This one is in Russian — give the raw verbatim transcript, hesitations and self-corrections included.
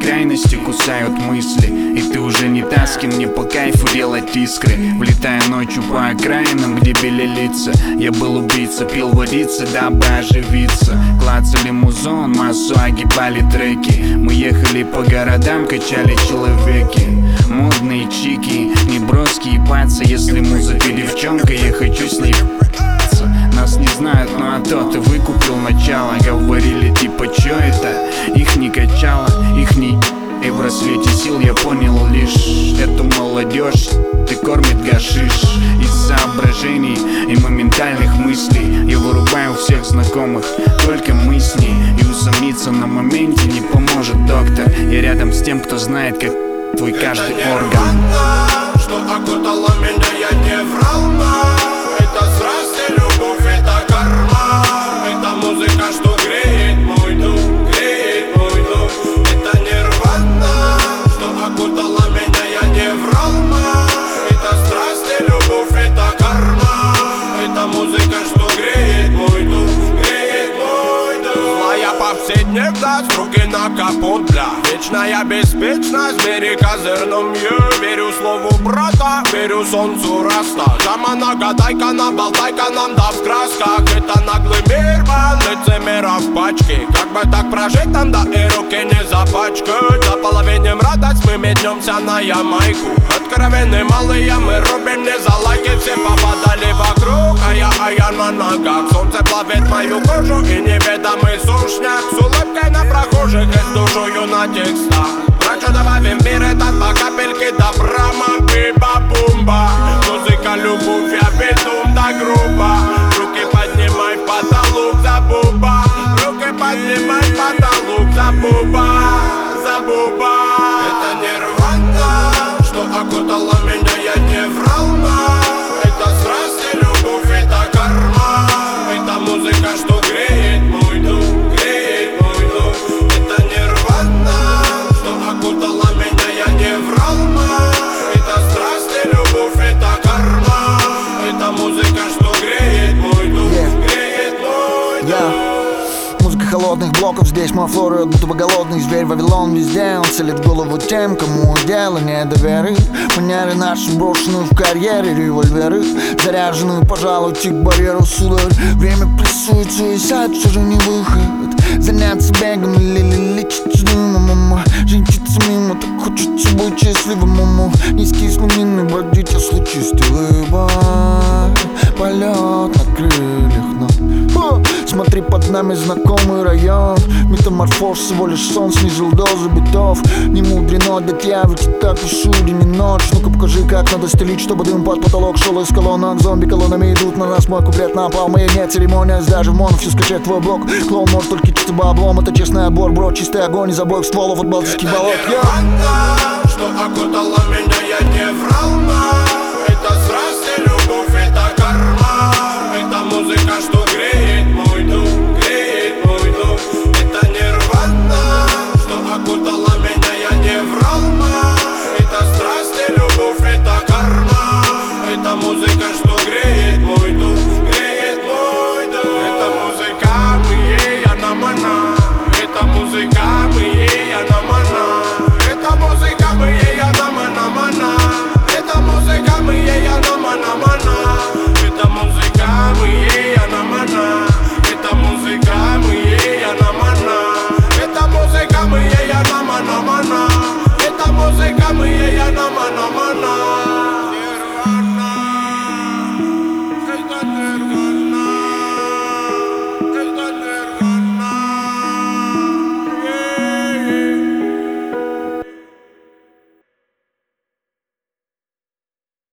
крайности кусают мысли, и ты уже не та, с кем мне по кайфу делать искры. Влетая ночью по окраинам, где белели лица. Я был убийца, пил водицы, дабы оживиться. Клацали музон, массу огибали треки. Мы ехали по городам, качали человеки. Модные чики, не броски ебаться. Если музыка девчонка, я хочу с ней ебаться. Нас не знают, ну а то ты выкупил начало. Говорили типа, чё это? Их не качало, их не... И в рассвете сил я понял лишь эту молодежь ты кормит гашиш. Из соображений и моментальных мыслей я вырубаю всех знакомых, только мы с ней. И усомниться на моменте не поможет доктор. Я рядом с тем, кто знает, как твой каждый орган. Что окутало меня, я не врал, но это страсть и любовь, это карма. Это музыка, что греет мой дух, греет мой дух. Это нирвана. Что окутало меня, я не врал, но это страсть и любовь, это карма. Это музыка, что греет мой дух, греет мой дух. Злая повседневность, руки на капот, бля. Вечная беспечность, бери козырном я. Верю слову брата, верю солнцу раста. Жамана, гадайка, наболтайка, нам да в красках. Это наглый мир, ман, лицемера в пачке. Как бы так прожить нам, да и руки не запачкать. За половинем радость мы метнемся на Ямайку. Откровенные малые мы рубим не за лайки. Все попадали вокруг, а я, а я на ногах. Солнце плавит мою кожу и неведомый сушняк. С улыбкой на прохожих и с душою на текстах. Врачу добавим мир этот по капельке добра. Мамбиба-бумба. Музыка, любовь, я безум да грубо. Руки поднимай в потолок за буба. Руки поднимай в потолок за буба. За буба. Это нирвана. Что окутало меня, я не врал, но это страсть и любовь, это карма. Это музыка, что греет мой дух, греет мой дух. Это нирвана. Что окутало меня, я не врал, но это страсть и любовь, это карма. Это музыка, что греет мой дух, греет мой дух. Yeah. Музыка холодных блоков, здесь мой флор, будто бы голодный зверь. Вавилон везде, он целит голову тем, кому дело не до веры. Манеры наши брошены в карьере, револьверы заряжены, пожалуй, к барьеру, сударь. Время прессует, суицид, все же не выход. Заняться бегом или лечить дымом. Женщиться мимо, так хочется быть счастливым, маму. Низкие слюнины, бродить, а случистый выбор. Полет на крыльях, но смотри, под нами знакомый район. Метаморфоз, всего лишь сон, снизил дозу битов. Не мудрено для тебя, ведь и так пишу день и ночь. Ну-ка покажи, как надо стелить, чтобы дым под потолок шел из колонок. Зомби колоннами идут на нас, мой куплет напал. Моя нет церемония, даже в моно все скачать твой блок. Клоун может только чисто баблом, это честный отбор, бро. Чистый огонь из обоих стволов от балтийских болот. Что окутало меня, я не врал, но